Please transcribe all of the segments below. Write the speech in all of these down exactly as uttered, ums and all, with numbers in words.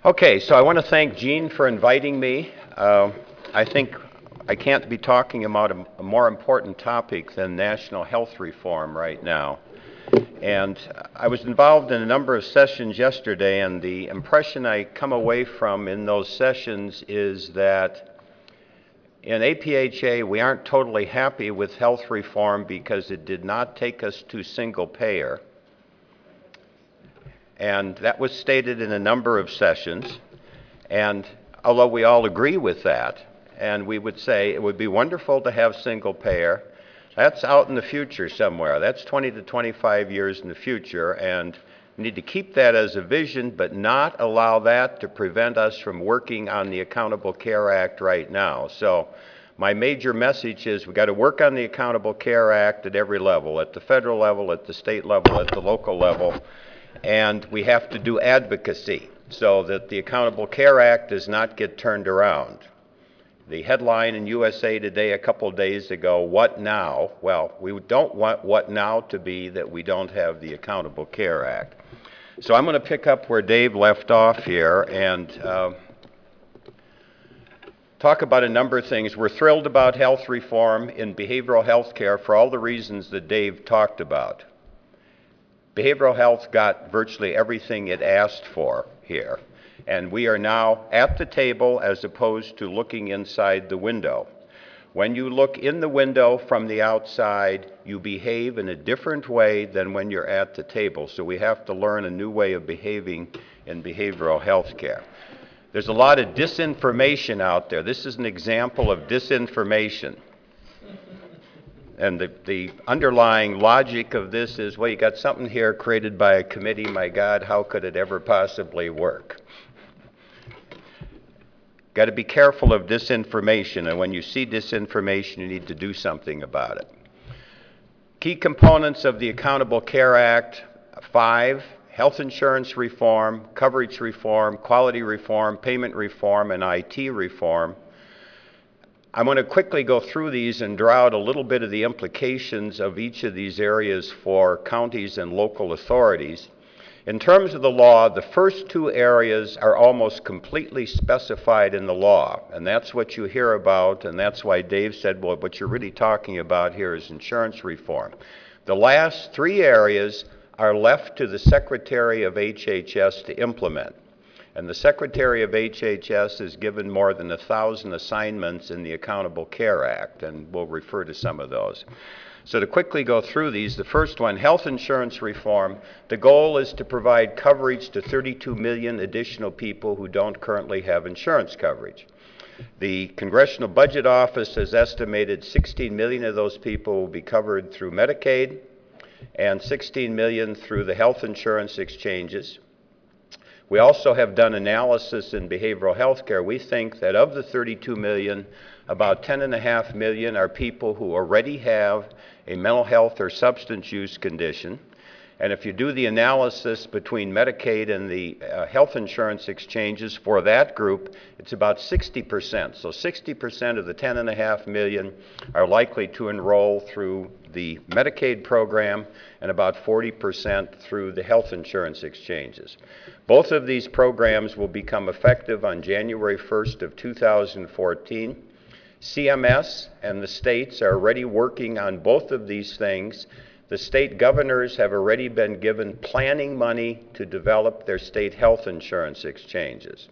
Okay, so I want to thank Gene for inviting me. Uh, I think I can't be talking about a, a more important topic than national health reform right now. And I was involved in a number of sessions yesterday, and the impression I come away from in those sessions is that in A P H A we aren't totally happy with health reform because it did not take us to single payer. And that was stated in a number of sessions. And although we all agree with that, and we would say it would be wonderful to have single payer, that's out in the future somewhere. That's twenty to twenty-five years in the future, and we need to keep that as a vision, but not allow that to prevent us from working on the Accountable Care Act right now. So my major message is we've got to work on the Accountable Care Act at every level, at the federal level, at the state level, at the local level. And we have to do advocacy so that the Accountable Care Act does not get turned around. The headline in U S A Today a couple days ago, what now? Well, we don't want what now to be that we don't have the Accountable Care Act. So I'm going to pick up where Dave left off here and uh, talk about a number of things. We're thrilled about health reform in behavioral health care for all the reasons that Dave talked about. Behavioral health got virtually everything it asked for here, and we are now at the table as opposed to looking inside the window. When you look in the window from the outside, you behave in a different way than when you're at the table, so we have to learn a new way of behaving in behavioral health care. There's a lot of disinformation out there. This is an example of disinformation. And the, the underlying logic of this is, well, you got something here created by a committee. My God, how could it ever possibly work? Got to be careful of disinformation, and when you see disinformation, you need to do something about it. Key components of the Accountable Care Act, five, health insurance reform, coverage reform, quality reform, payment reform, and I T reform. I'm going to quickly go through these and draw out a little bit of the implications of each of these areas for counties and local authorities. In terms of the law, the first two areas are almost completely specified in the law, and that's what you hear about, and that's why Dave said, well, what you're really talking about here is insurance reform. The last three areas are left to the Secretary of H H S to implement. And the Secretary of H H S is given more than a thousand assignments in the Accountable Care Act, and we'll refer to some of those. So to quickly go through these, the first one, health insurance reform. The goal is to provide coverage to thirty-two million additional people who don't currently have insurance coverage. The Congressional Budget Office has estimated sixteen million of those people will be covered through Medicaid and sixteen million through the health insurance exchanges. We also have done analysis in behavioral health care. We think that of the thirty-two million, about ten and a half million are people who already have a mental health or substance use condition. And if you do the analysis between Medicaid and the uh, health insurance exchanges for that group, it's about sixty percent. So sixty percent of the ten and a half million are likely to enroll through the Medicaid program and about forty percent through the health insurance exchanges. Both of these programs will become effective on January first of two thousand fourteen. C M S and the states are already working on both of these things. The state governors have already been given planning money to develop their state health insurance exchanges.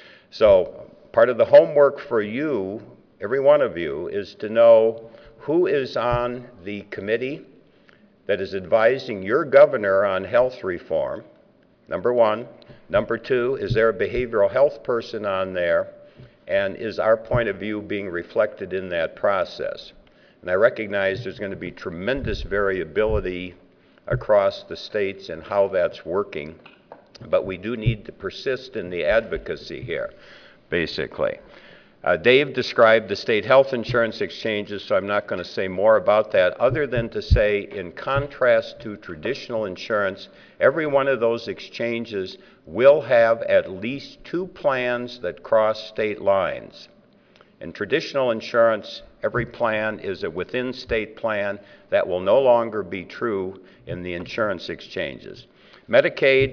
So part of the homework for you, every one of you, is to know who is on the committee that is advising your governor on health reform, number one. Number two, is there a behavioral health person on there? And is our point of view being reflected in that process? And I recognize there's going to be tremendous variability across the states in how that's working, but we do need to persist in the advocacy here, basically. Uh, Dave described the state health insurance exchanges, so I'm not going to say more about that, other than to say, in contrast to traditional insurance, every one of those exchanges will have at least two plans that cross state lines. In traditional insurance, every plan is a within-state plan. That will no longer be true in the insurance exchanges. Medicaid,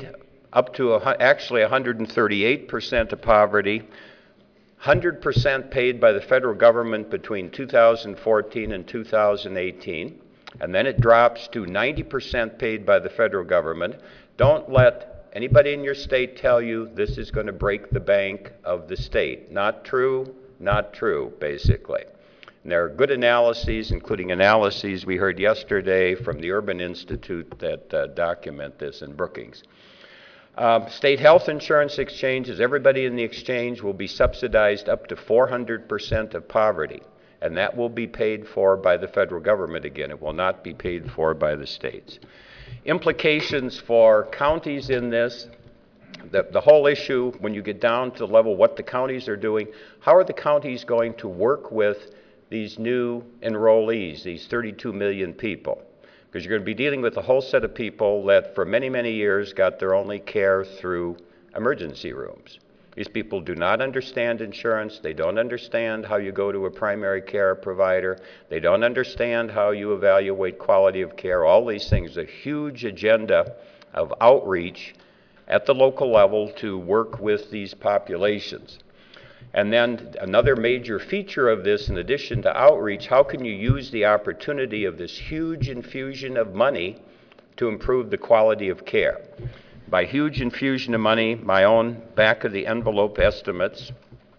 up to a, actually one hundred thirty-eight percent of poverty, one hundred percent paid by the federal government between two thousand fourteen and two thousand eighteen, and then it drops to ninety percent paid by the federal government. Don't let anybody in your state tell you this is going to break the bank of the state. Not true, not true, basically. And there are good analyses, including analyses we heard yesterday from the Urban Institute that uh, document this in Brookings. Uh, state health insurance exchanges, everybody in the exchange will be subsidized up to four hundred percent of poverty, and that will be paid for by the federal government again. It will not be paid for by the states. Implications for counties in this, the, the whole issue, when you get down to the level what the counties are doing, how are the counties going to work with these new enrollees, these thirty-two million people? Because you're going to be dealing with a whole set of people that for many, many years got their only care through emergency rooms. These people do not understand insurance. They don't understand how you go to a primary care provider. They don't understand how you evaluate quality of care. All these things, a huge agenda of outreach at the local level to work with these populations. And then another major feature of this, in addition to outreach, how can you use the opportunity of this huge infusion of money to improve the quality of care? By huge infusion of money, my own back-of-the-envelope estimates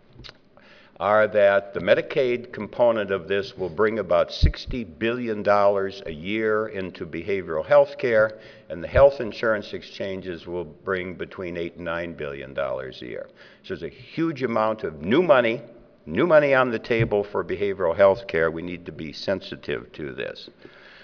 are that the Medicaid component of this will bring about sixty billion dollars a year into behavioral health care, and the health insurance exchanges will bring between eight and nine billion dollars a year. So there's a huge amount of new money, new money on the table for behavioral health care. We need to be sensitive to this.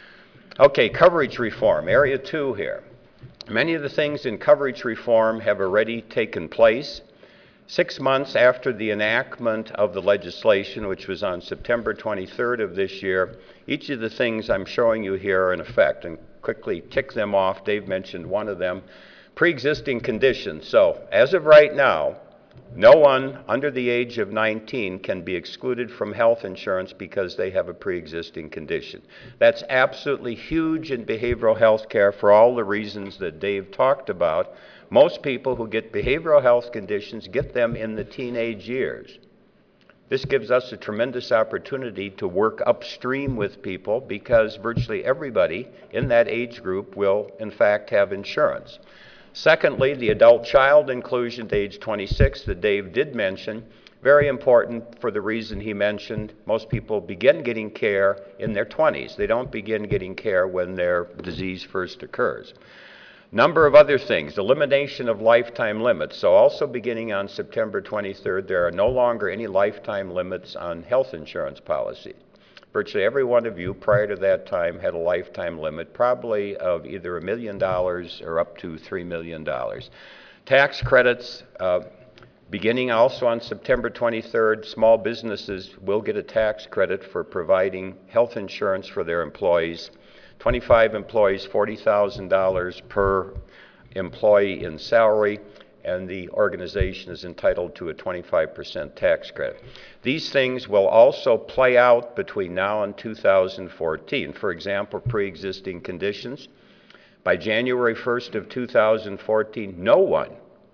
Okay, coverage reform, area two here. Many of the things in coverage reform have already taken place. Six months after the enactment of the legislation, which was on September twenty-third of this year, each of the things I'm showing you here are in effect, and quickly tick them off. Dave mentioned one of them, pre-existing conditions. So as of right now, no one under the age of nineteen can be excluded from health insurance because they have a pre-existing condition. That's absolutely huge in behavioral health care for all the reasons that Dave talked about. Most people who get behavioral health conditions get them in the teenage years. This gives us a tremendous opportunity to work upstream with people because virtually everybody in that age group will, in fact, have insurance. Secondly, the adult child inclusion to age twenty-six that Dave did mention, very important for the reason he mentioned. Most people begin getting care in their twenties. They don't begin getting care when their disease first occurs. Number of other things, elimination of lifetime limits. So also beginning on September twenty-third, there are no longer any lifetime limits on health insurance policy. Virtually every one of you prior to that time had a lifetime limit, probably of either a million dollars or up to three million dollars. Tax credits, uh, beginning also on September twenty-third, small businesses will get a tax credit for providing health insurance for their employees. twenty-five employees, forty thousand dollars per employee in salary, and the organization is entitled to a twenty-five percent tax credit. These things will also play out between now and two thousand fourteen. For example, pre-existing conditions. By January first of two thousand fourteen, no one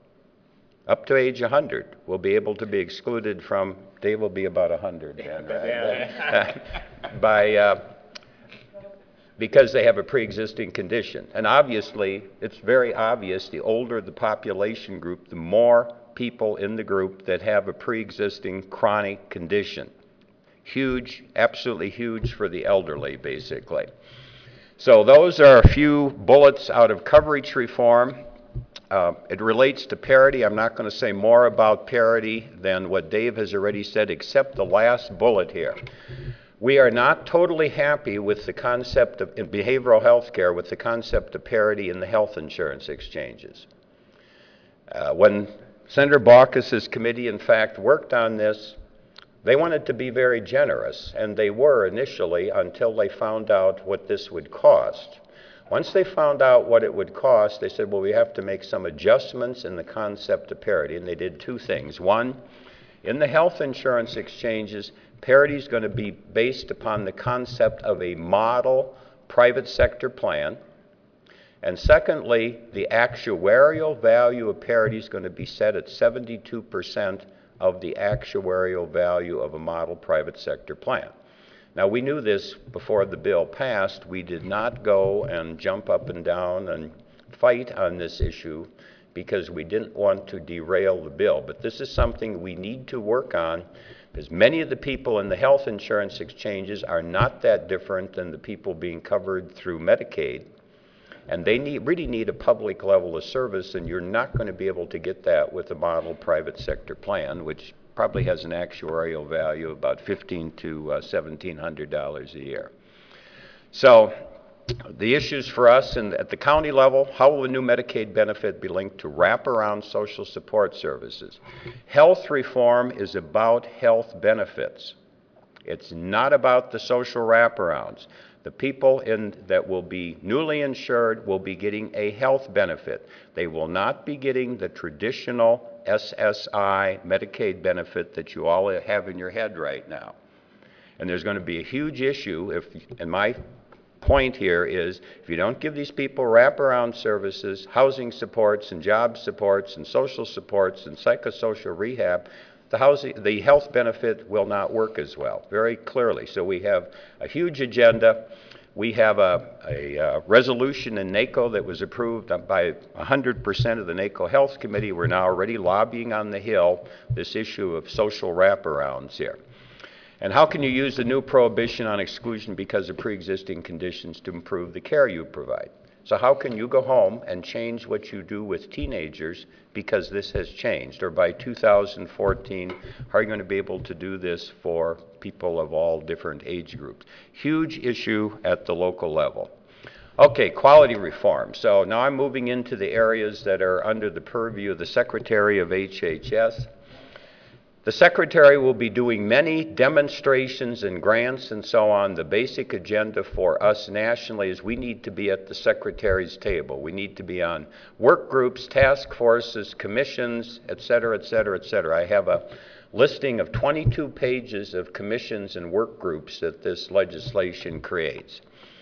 up to age one hundred will be able to be excluded from, Dave will be about one hundred, and, uh, by, uh, because they have a pre-existing condition. And obviously, it's very obvious, the older the population group, the more people in the group that have a pre-existing chronic condition. Huge, absolutely huge for the elderly, basically. So those are a few bullets out of coverage reform. Uh, it relates to parity. I'm not going to say more about parity than what Dave has already said, except the last bullet here. We are not totally happy with the concept of in behavioral health care, with the concept of parity in the health insurance exchanges. Uh, when Senator Baucus's committee, in fact, worked on this, they wanted to be very generous, and they were initially until they found out what this would cost. Once they found out what it would cost, they said, well, we have to make some adjustments in the concept of parity, and they did two things. One, in the health insurance exchanges, parity is going to be based upon the concept of a model private sector plan. And secondly, the actuarial value of parity is going to be set at seventy-two percent of the actuarial value of a model private sector plan. Now, we knew this before the bill passed. We did not go and jump up and down and fight on this issue because we didn't want to derail the bill. But this is something we need to work on, because many of the people in the health insurance exchanges are not that different than the people being covered through Medicaid. And they need, really need a public level of service, and you're not going to be able to get that with a model private sector plan, which probably has an actuarial value of about fifteen to uh, seventeen hundred dollars a year. So the issues for us in, at the county level: how will the new Medicaid benefit be linked to wraparound social support services? Health reform is about health benefits. It's not about the social wraparounds. The people in, that will be newly insured will be getting a health benefit. They will not be getting the traditional S S I Medicaid benefit that you all have in your head right now. And there's going to be a huge issue if, and my point here is, if you don't give these people wraparound services, housing supports and job supports and social supports and psychosocial rehab, the housing, the health benefit will not work as well, very clearly. So we have a huge agenda. We have a, a, a resolution in NACO that was approved by one hundred percent of the NACO Health Committee. We're now already lobbying on the Hill this issue of social wraparounds here. And how can you use the new prohibition on exclusion because of pre-existing conditions to improve the care you provide? So how can you go home and change what you do with teenagers because this has changed? Or by two thousand fourteen, how are you going to be able to do this for people of all different age groups? Huge issue at the local level. Okay, quality reform. So now I'm moving into the areas that are under the purview of the Secretary of H H S. The Secretary will be doing many demonstrations and grants and so on. The basic agenda for us nationally is we need to be at the Secretary's table. We need to be on work groups, task forces, commissions, et cetera, et cetera, et cetera. I have a listing of twenty-two pages of commissions and work groups that this legislation creates.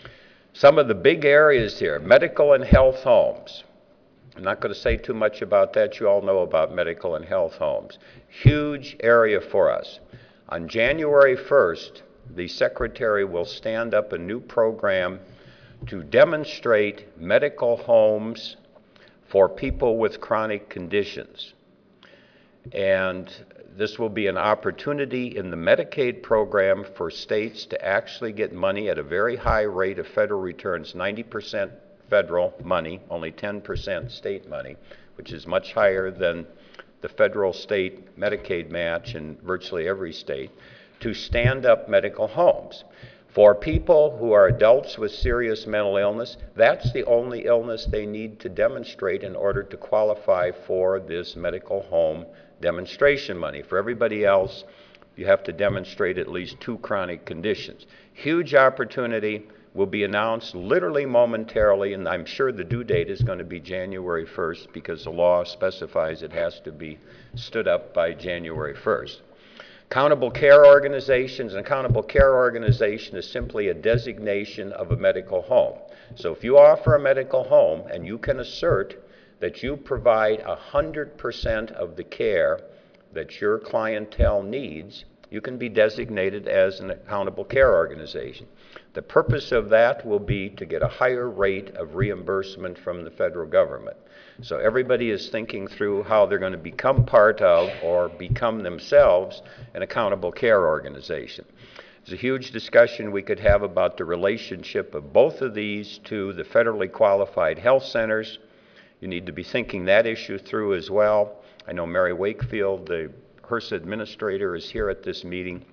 Some of the big areas here: medical and health homes. I'm not going to say too much about that. You all know about medical and health homes. Huge area for us. On January first, the Secretary will stand up a new program to demonstrate medical homes for people with chronic conditions. And this will be an opportunity in the Medicaid program for states to actually get money at a very high rate of federal returns, ninety percent federal money, only ten percent state money, which is much higher than the federal state Medicaid match in virtually every state, to stand up medical homes. For people who are adults with serious mental illness, that's the only illness they need to demonstrate in order to qualify for this medical home demonstration money. For everybody else, you have to demonstrate at least two chronic conditions. Huge opportunity. Will be announced literally momentarily, and I'm sure the due date is going to be January first because the law specifies it has to be stood up by January first. Accountable care organizations. An accountable care organization is simply a designation of a medical home. So if you offer a medical home and you can assert that you provide one hundred percent of the care that your clientele needs, you can be designated as an accountable care organization. The purpose of that will be to get a higher rate of reimbursement from the federal government. So everybody is thinking through how they're going to become part of or become themselves an accountable care organization. There's a huge discussion we could have about the relationship of both of these to the federally qualified health centers. You need to be thinking that issue through as well. I know Mary Wakefield, the HRSA administrator, is here at this meeting.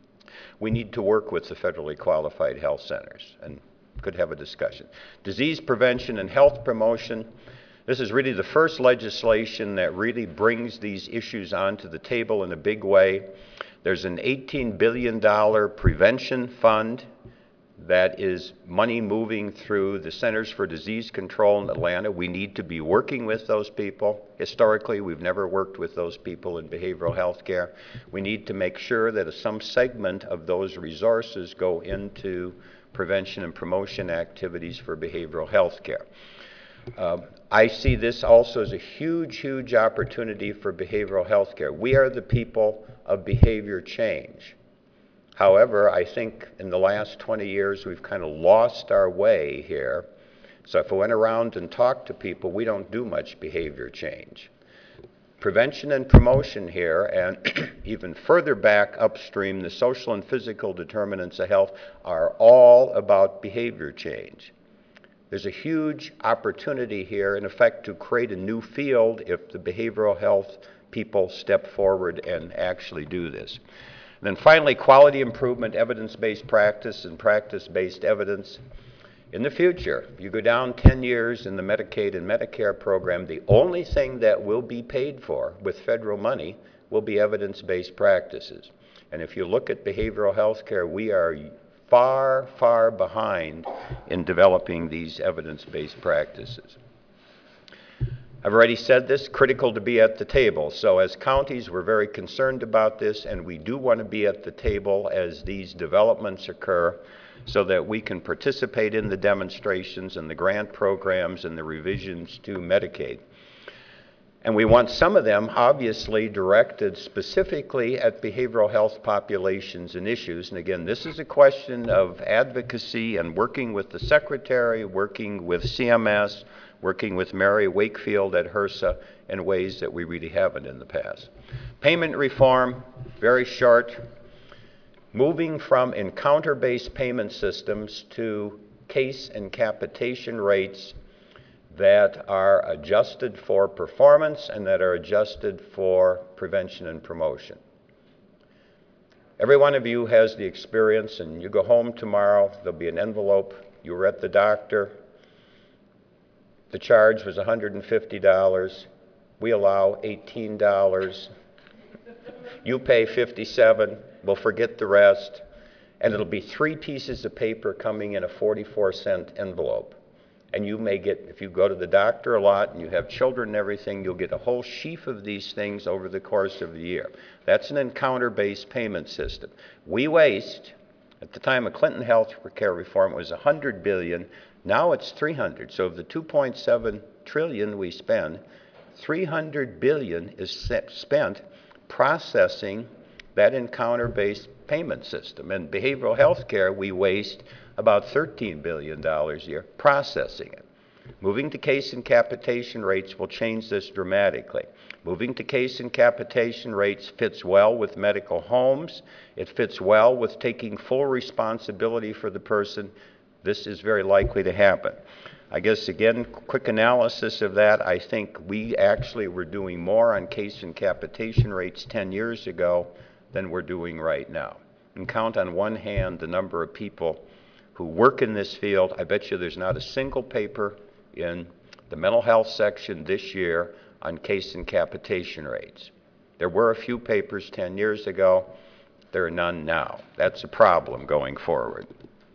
We need to work with the federally qualified health centers and could have a discussion. Disease prevention and health promotion. This is really the first legislation that really brings these issues onto the table in a big way. There's an eighteen billion dollars prevention fund that is money moving through the Centers for Disease Control in Atlanta. We need to be working with those people. Historically, we've never worked with those people in behavioral health care. We need to make sure that some segment of those resources go into prevention and promotion activities for behavioral health care. Um, I see this also as a huge, huge opportunity for behavioral health care. We are the people of behavior change. However, I think in the last twenty years we've kind of lost our way here. So if I went around and talked to people, we don't do much behavior change. Prevention and promotion here, and even further back upstream, the social and physical determinants of health are all about behavior change. There's a huge opportunity here, in effect, to create a new field if the behavioral health people step forward and actually do this. And then finally, quality improvement, evidence-based practice, and practice-based evidence. In the future, if you go down ten years in the Medicaid and Medicare program, the only thing that will be paid for with federal money will be evidence-based practices. And if you look at behavioral health care, we are far, far behind in developing these evidence-based practices. I've already said this, critical to be at the table. So as counties, we're very concerned about this, and we do want to be at the table as these developments occur, so that we can participate in the demonstrations and the grant programs and the revisions to Medicaid. And we want some of them obviously directed specifically at behavioral health populations and issues. And again, this is a question of advocacy and working with the Secretary, working with C M S, working with Mary Wakefield at HRSA in ways that we really haven't in the past. Payment reform, very short. Moving from encounter-based payment systems to case and capitation rates that are adjusted for performance and that are adjusted for prevention and promotion. Every one of you has the experience, and you go home tomorrow, there'll be an envelope, you were at the doctor, the charge was one hundred fifty dollars, we allow eighteen dollars, you pay fifty-seven dollars, we'll forget the rest, and it'll be three pieces of paper coming in a forty-four cent envelope. And you may get, if you go to the doctor a lot and you have children and everything, you'll get a whole sheaf of these things over the course of the year. That's an encounter-based payment system. We waste, at the time of Clinton health care reform, it was one hundred billion dollars. Now it's three hundred. So of the two point seven trillion dollars we spend, three hundred billion dollars is spent processing that encounter-based payment system. And behavioral health care, we waste about thirteen billion dollars a year processing it. Moving to case and capitation rates will change this dramatically. Moving to case and capitation rates fits well with medical homes. It fits well with taking full responsibility for the person. This is very likely to happen. I guess, again, quick analysis of that, I think we actually were doing more on case and capitation rates ten years ago than we're doing right now. And count on one hand the number of people who work in this field. I bet you there's not a single paper in the mental health section this year on case and capitation rates. There were a few papers ten years ago. There are none now. That's a problem going forward.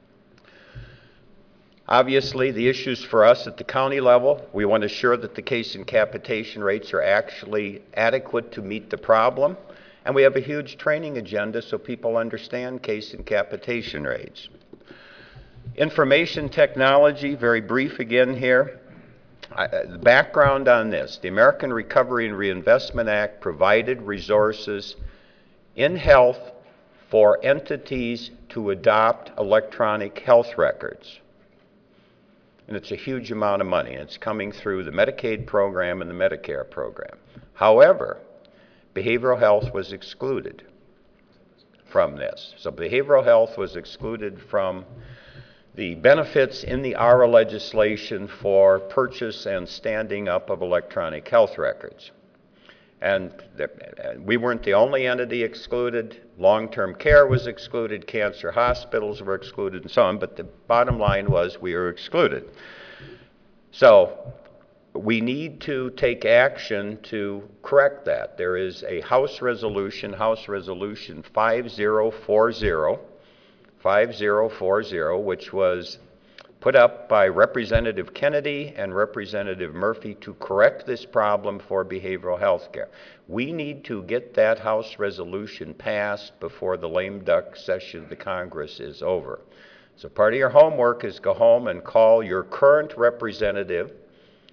Obviously, the issues for us at the county level, we want to ensure that the case and capitation rates are actually adequate to meet the problem. And we have a huge training agenda so people understand case and capitation rates. Information technology, very brief again here. I, the background on this, the American Recovery and Reinvestment Act provided resources in health for entities to adopt electronic health records. And it's a huge amount of money. It's coming through the Medicaid program and the Medicare program. However, behavioral health was excluded from this. So behavioral health was excluded from the benefits in the A R R A legislation for purchase and standing up of electronic health records. And we weren't the only entity excluded. Long-term care was excluded, cancer hospitals were excluded, and so on, but the bottom line was we were excluded. So we need to take action to correct that. There is a House resolution, House Resolution five zero four zero, five zero four zero, which was put up by Representative Kennedy and Representative Murphy to correct this problem for behavioral health care. We need to get that House resolution passed before the lame duck session of the Congress is over. So part of your homework is go home and call your current representative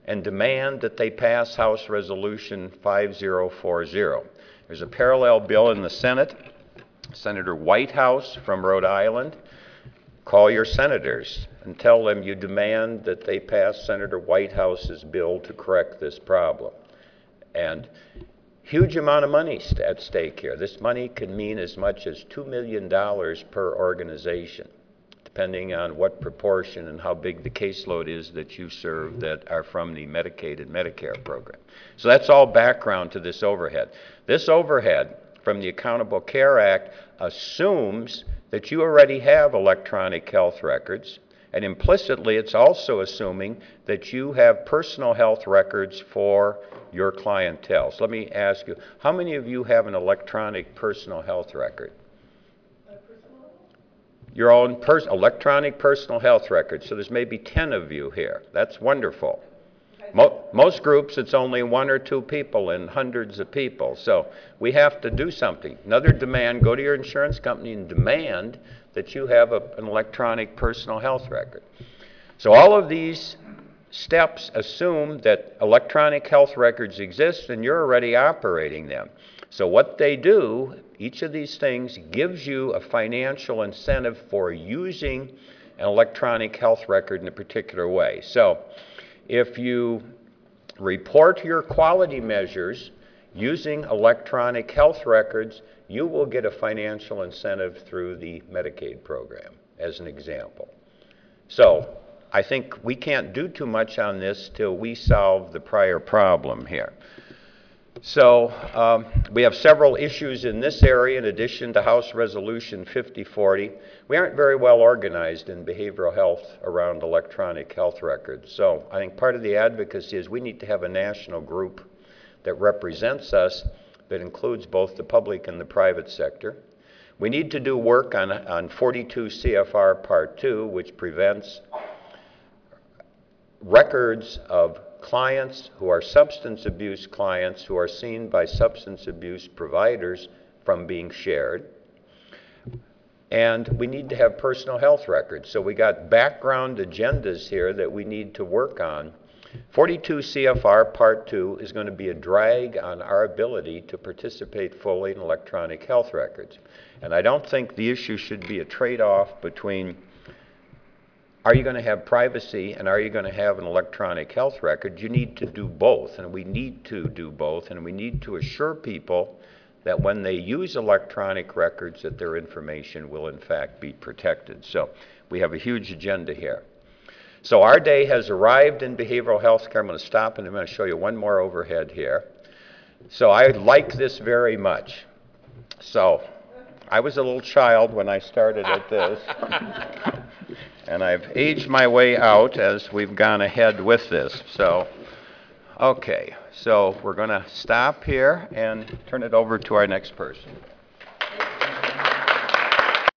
and demand that they pass House Resolution five zero four zero. There's a parallel bill in the Senate. Senator Whitehouse from Rhode Island. Call your senators and tell them you demand that they pass Senator Whitehouse's bill to correct this problem. And huge amount of money at stake here. This money can mean as much as two million dollars per organization, depending on what proportion and how big the caseload is that you serve that are from the Medicaid and Medicare program. So that's all background to this overhead. This overhead from the Accountable Care Act assumes that you already have electronic health records, and implicitly it's also assuming that you have personal health records for your clientele. So let me ask you, how many of you have an electronic personal health record? Your own pers electronic personal health record. So there's maybe ten of you here. That's wonderful. Mo most groups, it's only one or two people and hundreds of people. So we have to do something. Another demand, go to your insurance company and demand that you have a, an electronic personal health record. So all of these steps assume that electronic health records exist and you're already operating them. So what they do, each of these things gives you a financial incentive for using an electronic health record in a particular way. So if you report your quality measures using electronic health records, you will get a financial incentive through the Medicaid program, as an example. So I think we can't do too much on this till we solve the prior problem here. So um, we have several issues in this area in addition to House Resolution fifty forty. We aren't very well organized in behavioral health around electronic health records. So I think part of the advocacy is we need to have a national group that represents us that includes both the public and the private sector. We need to do work on, on forty-two C F R Part two, which prevents records of clients who are substance abuse clients who are seen by substance abuse providers from being shared. And we need to have personal health records. So we got background agendas here that we need to work on. forty-two C F R Part two is going to be a drag on our ability to participate fully in electronic health records. And I don't think the issue should be a trade-off between are you going to have privacy and are you going to have an electronic health record? You need to do both, and we need to do both, and we need to assure people that when they use electronic records that their information will in fact be protected. So we have a huge agenda here. So our day has arrived in behavioral health care. I'm going to stop and I'm going to show you one more overhead here. So I like this very much. So I was a little child when I started at this. And I've aged my way out as we've gone ahead with this. So, okay, so we're going to stop here and turn it over to our next person.